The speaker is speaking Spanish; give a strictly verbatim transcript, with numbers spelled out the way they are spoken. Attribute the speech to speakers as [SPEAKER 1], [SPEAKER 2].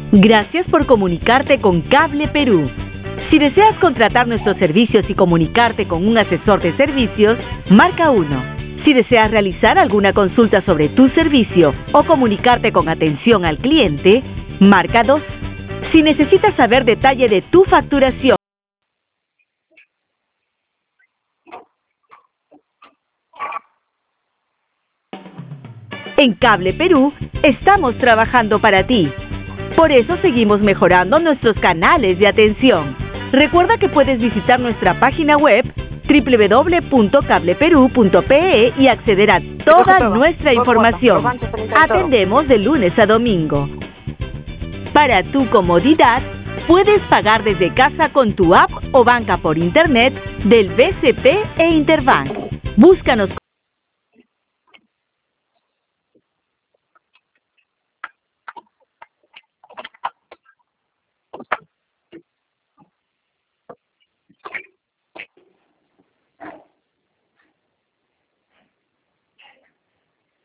[SPEAKER 1] Gracias por comunicarte con Cable Perú. Si deseas contratar nuestros servicios y comunicarte con un asesor de servicios, marca uno. Si deseas realizar alguna consulta sobre tu servicio o comunicarte con atención al cliente, marca dos. Si necesitas saber detalle de tu facturación, en Cable Perú estamos trabajando para ti. Por eso seguimos mejorando nuestros canales de atención. Recuerda que puedes visitar nuestra página web doble u doble u doble u punto cable perú punto pe e y acceder a toda nuestra información. Atendemos de lunes a domingo. Para tu comodidad, puedes pagar desde casa con tu app o banca por internet del B C P e Interbank. Búscanos